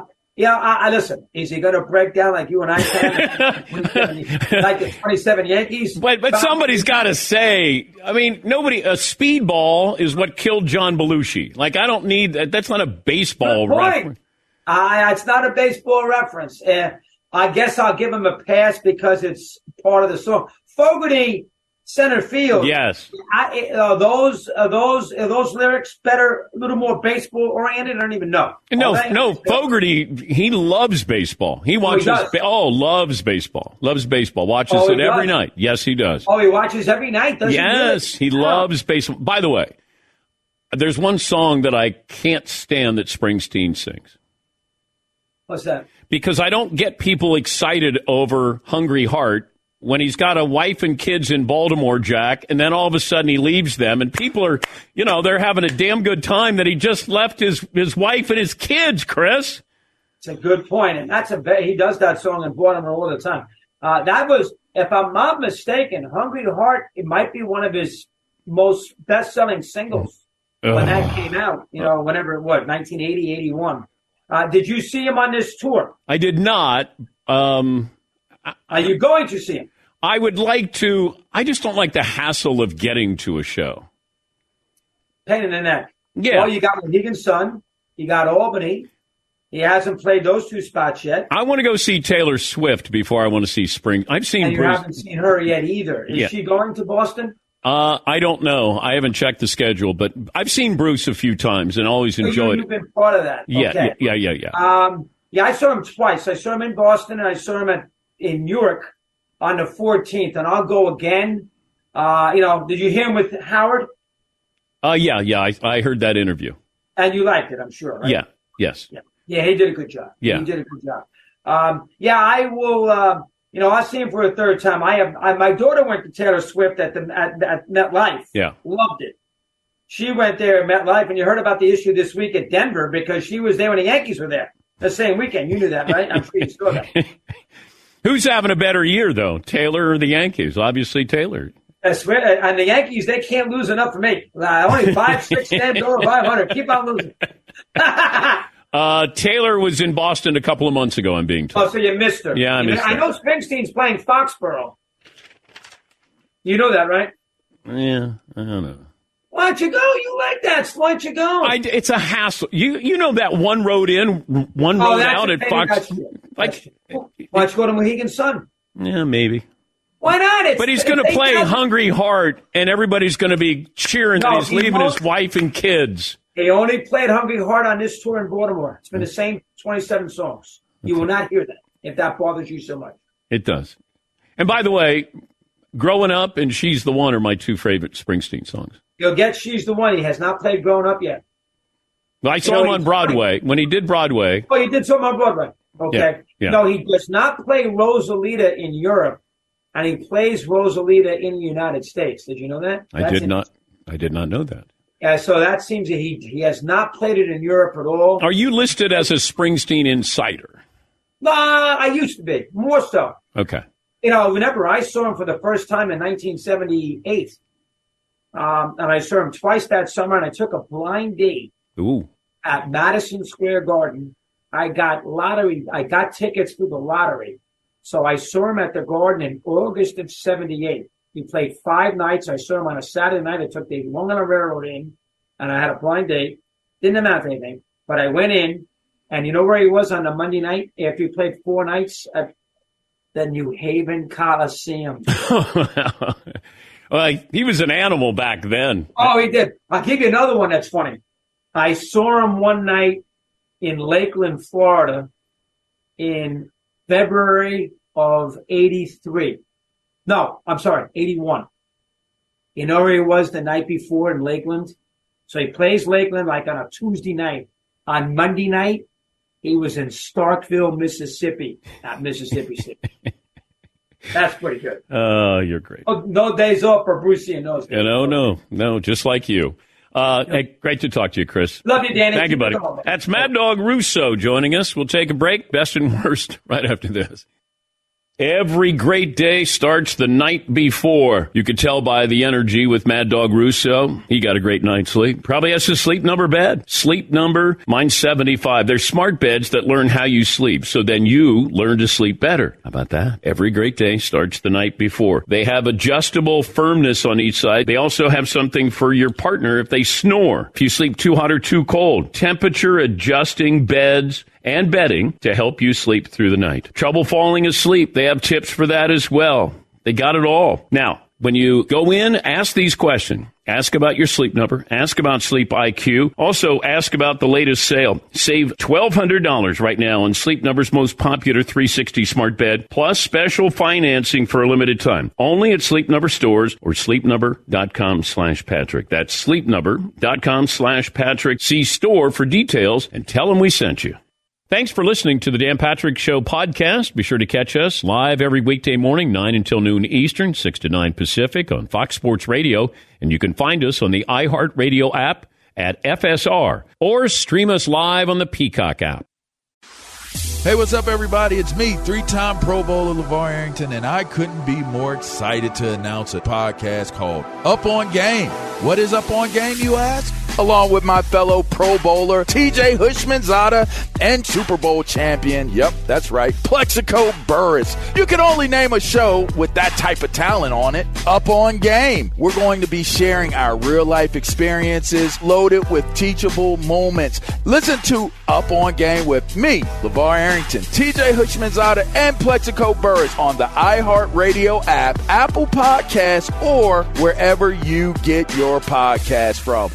I listen. Is he going to break down like you and I can? Like the 27 Yankees? But somebody's got to say. I mean, a speedball is what killed John Belushi. Like, I don't need that's not a baseball reference. It's not a baseball reference. I guess I'll give him a pass because it's part of the song. Fogarty. Center field. Yes. Are those lyrics better, a little more baseball oriented? I don't even know. No. Fogarty, he loves baseball. He watches. Loves baseball. Loves baseball. Watches it every night. Yes, he does. Oh, he watches every night. Does yes, he loves baseball. By the way, there's one song that I can't stand that Springsteen sings. What's that? Because I don't get people excited over Hungry Heart. When he's got a wife and kids in Baltimore, Jack, and then all of a sudden he leaves them, and people are, they're having a damn good time that he just left his wife and his kids, Chris. It's a good point, and he does that song in Baltimore all the time. That was, if I'm not mistaken, Hungry Heart, it might be one of his most best-selling singles when that came out, whenever it was, 1980, 81. Did you see him on this tour? I did not. Are you going to see him? I would like to. I just don't like the hassle of getting to a show. Pain in the neck. Yeah. Well, you got Mohegan Sun. You got Albany. He hasn't played those two spots yet. I want to go see Taylor Swift before I want to see Spring. I've seen and you Bruce. haven't seen her yet either. Is she going to Boston? I don't know. I haven't checked the schedule, but I've seen Bruce a few times and always enjoyed it. You've been part of that. Yeah, okay. yeah. I saw him twice. I saw him in Boston and I saw him in Newark on the 14th, and I'll go again. Did you hear him with Howard? Yeah. I heard that interview. And you liked it, I'm sure, right? Yeah, yes. Yeah, he did a good job. Yeah. He did a good job. I will, I'll see him for a third time. My daughter went to Taylor Swift at MetLife. Yeah. Loved it. She went there at MetLife, and you heard about the issue this week at Denver because she was there when the Yankees were there the same weekend. You knew that, right? I'm sure you saw that. Who's having a better year, though, Taylor or the Yankees? Obviously, Taylor. I swear, and the Yankees, they can't lose enough for me. Only 5, 6, 10, over 500. Keep on losing. Taylor was in Boston a couple of months ago, I'm being told. Oh, so you missed her. Yeah, I missed her. I know Springsteen's playing Foxborough. You know that, right? Yeah, I don't know. Why don't you go? You like that. Why don't you go? It's a hassle. You know that one road in, one road out at Fox. Why don't you go to Mohegan Sun? Yeah, maybe. Why not? But he's going to play Hungry Heart, and everybody's going to be cheering that he's leaving his wife and kids. He only played Hungry Heart on this tour in Baltimore. It's been the same 27 songs. You will not hear that if that bothers you so much. It does. And by the way, Growing Up and She's the One are my two favorite Springsteen songs. You'll get She's the One. He has not played Growing Up yet. Well, I saw him on Broadway. When he did Broadway. Oh, you did something on Broadway. Okay. Yeah. No, he does not play Rosalita in Europe, and he plays Rosalita in the United States. Did you know that? I did not know that. Yeah, so that seems that he has not played it in Europe at all. Are you listed as a Springsteen insider? I used to be. More so. Okay. Whenever I saw him for the first time in 1978, and I saw him twice that summer, and I took a blind date at Madison Square Garden. I got tickets through the lottery. So I saw him at the Garden in August of 78. He played 5 nights. I saw him on a Saturday night. I took the Long Island Railroad in, and I had a blind date. Didn't amount to anything, but I went in, and you know where he was on the Monday night after he played 4 nights? At the New Haven Coliseum. Well, he was an animal back then. Oh, he did. I'll give you another one that's funny. I saw him one night in Lakeland, Florida, in February of 83. No, I'm sorry, 81. You know where he was the night before in Lakeland? So he plays Lakeland like on a Tuesday night. On Monday night, he was in Starkville, Mississippi. Not Mississippi City. That's pretty good. Oh, you're great. Oh, no days off for Brucey and those guys. No, just like you. Hey, great to talk to you, Chris. Love you, Danny. Thank you, buddy. That's Mad Dog Russo joining us. We'll take a break. Best and worst right after this. Every great day starts the night before. You could tell by the energy with Mad Dog Russo. He got a great night's sleep. Probably has his Sleep Number bed. Sleep Number, mine's 75. They're smart beds that learn how you sleep, so then you learn to sleep better. How about that? Every great day starts the night before. They have adjustable firmness on each side. They also have something for your partner if they snore, if you sleep too hot or too cold. Temperature adjusting beds and bedding to help you sleep through the night. Trouble falling asleep, they have tips for that as well. They got it all. Now, when you go in, ask these questions. Ask about your Sleep Number. Ask about Sleep IQ. Also, ask about the latest sale. Save $1,200 right now on Sleep Number's most popular 360 smart bed, plus special financing for a limited time. Only at Sleep Number stores or sleepnumber.com/Patrick. That's sleepnumber.com/Patrick. See store for details and tell them we sent you. Thanks for listening to the Dan Patrick Show podcast. Be sure to catch us live every weekday morning, 9 until noon Eastern, 6 to 9 Pacific on Fox Sports Radio. And you can find us on the iHeartRadio app at FSR or stream us live on the Peacock app. Hey, what's up, everybody? It's me, 3-time Pro Bowler LeVar Arrington, and I couldn't be more excited to announce a podcast called Up On Game. What is Up On Game, you ask? Along with my fellow Pro Bowler, TJ Houshmandzadeh, and Super Bowl champion, yep, that's right, Plexico Burress. You can only name a show with that type of talent on it. Up On Game. We're going to be sharing our real-life experiences loaded with teachable moments. Listen to Up On Game with me, LeVar Arrington, TJ Houshmandzadeh, and Plexico Burress on the iHeartRadio app, Apple Podcasts, or wherever you get your podcast from.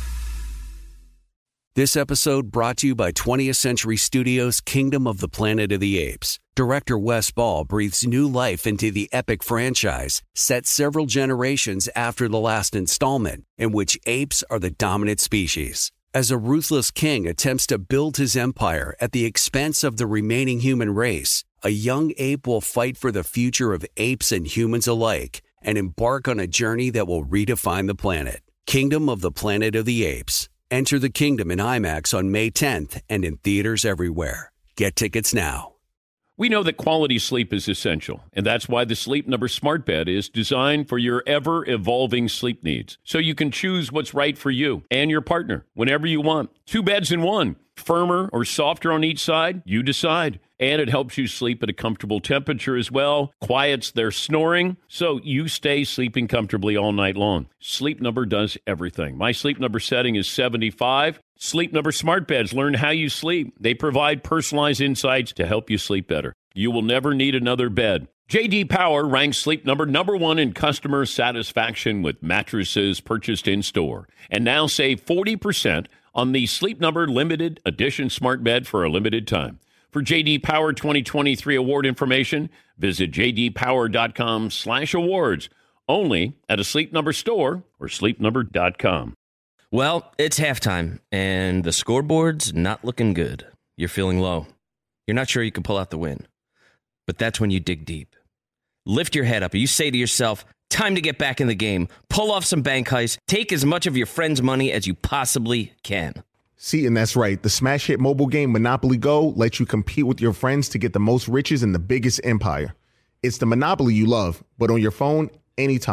This episode brought to you by 20th Century Studios' Kingdom of the Planet of the Apes. Director Wes Ball breathes new life into the epic franchise, set several generations after the last installment, in which apes are the dominant species. As a ruthless king attempts to build his empire at the expense of the remaining human race, a young ape will fight for the future of apes and humans alike and embark on a journey that will redefine the planet. Kingdom of the Planet of the Apes. Enter the kingdom in IMAX on May 10th and in theaters everywhere. Get tickets now. We know that quality sleep is essential, and that's why the Sleep Number smart bed is designed for your ever-evolving sleep needs, so you can choose what's right for you and your partner whenever you want. 2 beds in one, firmer or softer on each side, you decide. And it helps you sleep at a comfortable temperature as well, quiets their snoring, so you stay sleeping comfortably all night long. Sleep Number does everything. My Sleep Number setting is 75. Sleep Number smart beds learn how you sleep. They provide personalized insights to help you sleep better. You will never need another bed. J.D. Power ranks Sleep Number #1 in customer satisfaction with mattresses purchased in-store. And now save 40% on the Sleep Number limited edition smart bed for a limited time. For J.D. Power 2023 award information, visit jdpower.com/awards. Only at a Sleep Number store or sleepnumber.com. Well, it's halftime, and the scoreboard's not looking good. You're feeling low. You're not sure you can pull out the win. But that's when you dig deep. Lift your head up. You say to yourself, time to get back in the game. Pull off some bank heists. Take as much of your friend's money as you possibly can. See, and that's right. The smash hit mobile game Monopoly Go lets you compete with your friends to get the most riches in the biggest empire. It's the Monopoly you love, but on your phone, anytime,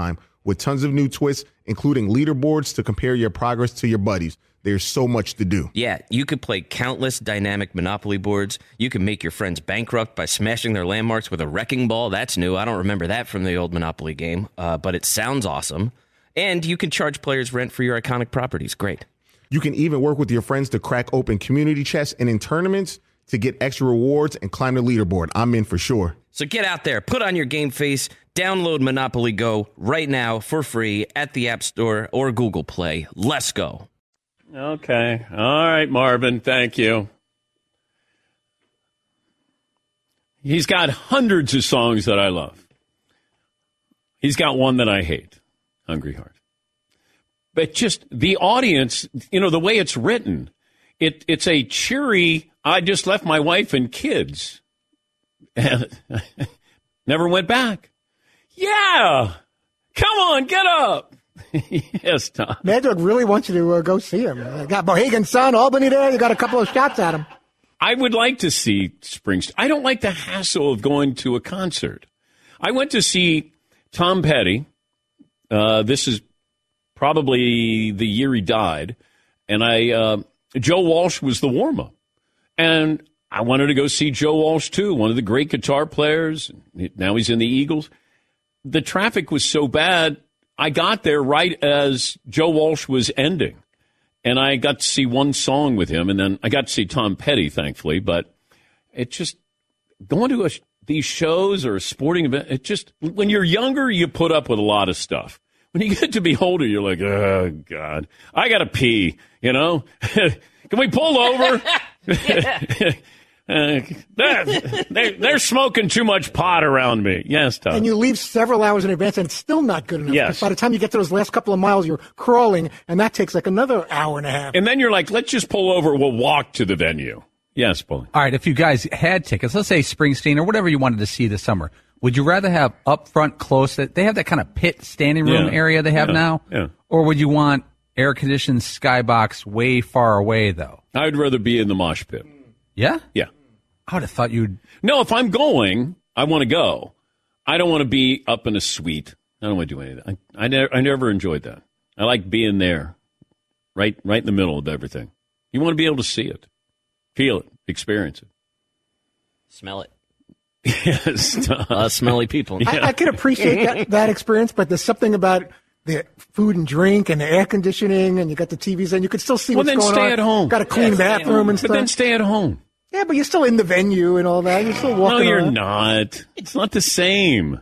With tons of new twists, including leaderboards to compare your progress to your buddies. There's so much to do. Yeah, you could play countless dynamic Monopoly boards. You can make your friends bankrupt by smashing their landmarks with a wrecking ball. That's new. I don't remember that from the old Monopoly game, but it sounds awesome. And you can charge players rent for your iconic properties. Great. You can even work with your friends to crack open community chests and in tournaments to get extra rewards and climb the leaderboard. I'm in for sure. So get out there, put on your game face, download Monopoly Go right now for free at the App Store or Google Play. Let's go. Okay. All right, Marvin. Thank you. He's got hundreds of songs that I love. He's got one that I hate, Hungry Heart. But just the audience, the way it's written, it's a cheery, I just left my wife and kids. And never went back. Yeah. Come on, get up. Yes, Tom. Mad Dog really wants you to go see him. You got Mohegan Sun, Albany there. You got a couple of shots at him. I would like to see Springsteen. I don't like the hassle of going to a concert. I went to see Tom Petty. This is probably the year he died. And Joe Walsh was the warm-up. And I wanted to go see Joe Walsh, too, one of the great guitar players. Now he's in the Eagles. The traffic was so bad, I got there right as Joe Walsh was ending. And I got to see one song with him, and then I got to see Tom Petty, thankfully. But it just, going to these shows or a sporting event, it just, when you're younger, you put up with a lot of stuff. When you get to be older, you're like, oh, God, I got to pee, Can we pull over? They're smoking too much pot around me. Yes, Tom. And you leave several hours in advance, and it's still not good enough. Yes. By the time you get to those last couple of miles, you're crawling, and that takes like another hour and a half. And then you're like, let's just pull over. We'll walk to the venue. Yes, Paulie. All right, if you guys had tickets, let's say Springsteen or whatever you wanted to see this summer, would you rather have up front close, that they have that kind of pit standing room area they have now? Yeah. Or would you want air-conditioned skybox way far away, though? I'd rather be in the mosh pit. Yeah? Yeah. I would have thought you'd... No, if I'm going, I want to go. I don't want to be up in a suite. I don't want to do anything. I never enjoyed that. I like being there, right in the middle of everything. You want to be able to see it, feel it, experience it. Smell it. Yes. Smelly people. Yeah. I can appreciate that experience, but there's something about the food and drink and the air conditioning, and you got the TVs, and you can still see what's going on. Well, then stay at home. Got a clean bathroom and stuff. But then stay at home. Yeah, but you're still in the venue and all that. You're still walking No, you're around. not. It's not the same.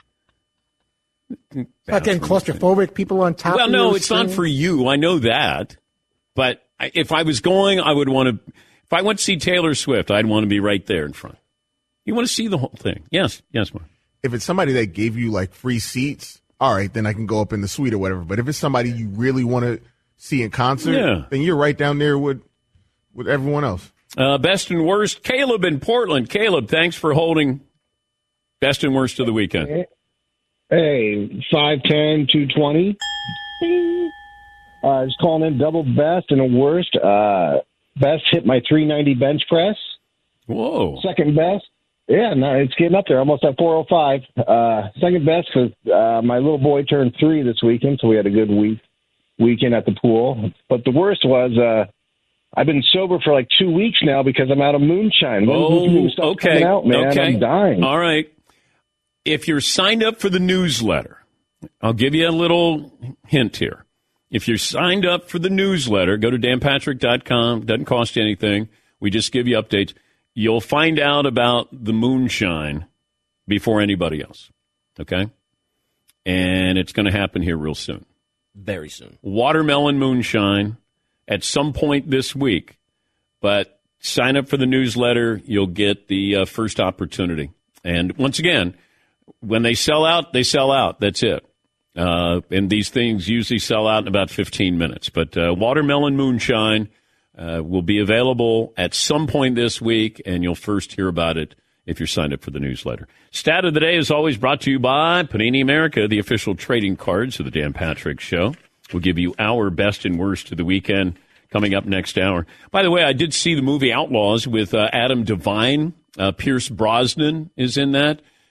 Not getting claustrophobic, people on top Well, of you. no, it's not for you. I know that. But if I was going, I would want to. If I went to see Taylor Swift, I'd want to be right there in front. You want to see the whole thing. Yes, Mark. If it's somebody that gave you like free seats, all right, then I can go up in the suite or whatever. But if it's somebody you really want to see in concert, then you're right down there with everyone else. Best and worst, Caleb in Portland. Caleb, thanks for holding best and worst of the weekend. Hey, 5'10", 220. I was calling in double best and a worst. Best hit my 390 bench press. Whoa. Second best. Yeah, no, it's getting up there, almost at 405. Second best because my little boy turned 3 this weekend, so we had a good weekend at the pool. But the worst was I've been sober for like 2 weeks now because I'm out of moonshine. Okay. Coming out, man. Okay. I'm dying. All right. If you're signed up for the newsletter, I'll give you a little hint here. If you're signed up for the newsletter, go to danpatrick.com. Doesn't cost you anything. We just give you updates. You'll find out about the moonshine before anybody else. Okay? And it's going to happen here real soon. Very soon. Watermelon moonshine at some point this week. But sign up for the newsletter. You'll get the first opportunity. And once again, when they sell out, they sell out. That's it. And these things usually sell out in about 15 minutes. But watermelon moonshine will be available at some point this week, and you'll first hear about it if you're signed up for the newsletter. Stat of the day is always brought to you by Panini America, the official trading cards of the Dan Patrick Show. We'll give you our best and worst of the weekend coming up next hour. By the way, I did see the movie Outlaws with Adam Devine. Pierce Brosnan is in that.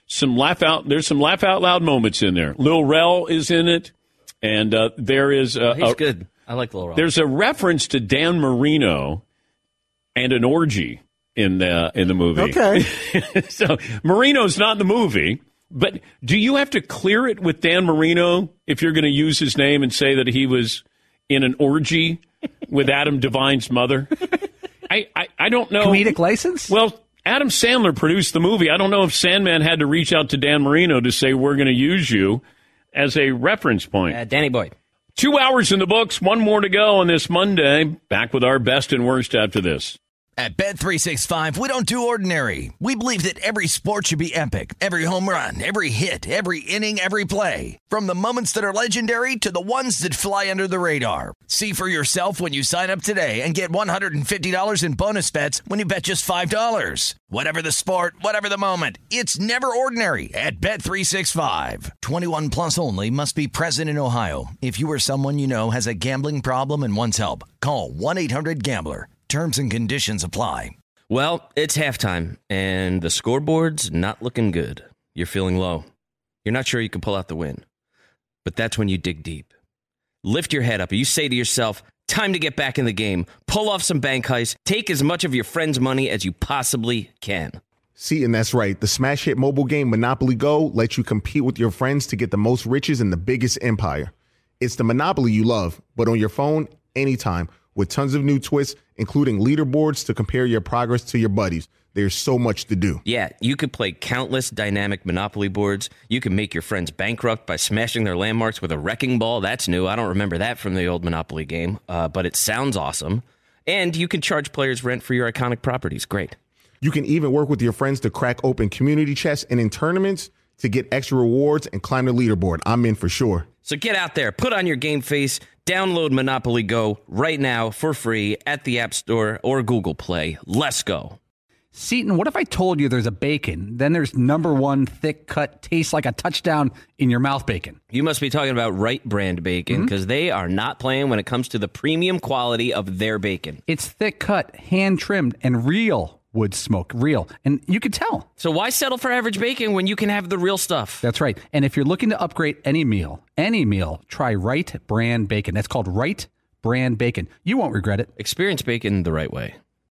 There's some laugh out loud moments in there. Lil Rel is in it, and there is he's good. I like Lil Rel. There's a reference to Dan Marino and an orgy in the movie. Okay. So Marino's not in the movie, but do you have to clear it with Dan Marino if you're going to use his name and say that he was in an orgy with Adam Devine's mother? I don't know. Comedic license? Well, Adam Sandler produced the movie. I don't know if Sandman had to reach out to Dan Marino to say, we're going to use you as a reference point. Danny Boy. 2 hours in the books, one more to go on this Monday. Back with our best and worst after this. At Bet365, we don't do ordinary. We believe that every sport should be epic. Every home run, every hit, every inning, every play. From the moments that are legendary to the ones that fly under the radar. See for yourself when you sign up today and get $150 in bonus bets when you bet just $5. Whatever the sport, whatever the moment, it's never ordinary at Bet365. 21 plus only. Must be present in Ohio. If you or someone you know has a gambling problem and wants help, call 1-800-GAMBLER. Terms and conditions apply. Well, it's halftime, and the scoreboard's not looking good. You're feeling low. You're not sure you can pull out the win. But that's when you dig deep. Lift your head up, and you say to yourself, time to get back in the game. Pull off some bank heists. Take as much of your friend's money as you possibly can. See, and that's right. The smash hit mobile game Monopoly Go lets you compete with your friends to get the most riches in the biggest empire. It's the Monopoly you love, but on your phone, anytime, with tons of new twists, including leaderboards to compare your progress to your buddies. There's so much to do. Yeah, you could play countless dynamic Monopoly boards. You can make your friends bankrupt by smashing their landmarks with a wrecking ball. That's new. I don't remember that from the old Monopoly game, but it sounds awesome. And you can charge players rent for your iconic properties. Great. You can even work with your friends to crack open community chests and in tournaments to get extra rewards and climb the leaderboard. I'm in for sure. So get out there, put on your game face, download Monopoly Go right now for free at the App Store or Google Play. Let's go. Seton, what if I told you there's a bacon, then there's number one thick cut, tastes like a touchdown in your mouth bacon? You must be talking about Wright Brand bacon because they are not playing when it comes to the premium quality of their bacon. It's thick cut, hand trimmed, and real wood smoke, real. And you can tell. So why settle for average bacon when you can have the real stuff? That's right. And if you're looking to upgrade any meal, try Wright Brand bacon. That's called Wright Brand bacon. You won't regret it. Experience bacon the right way.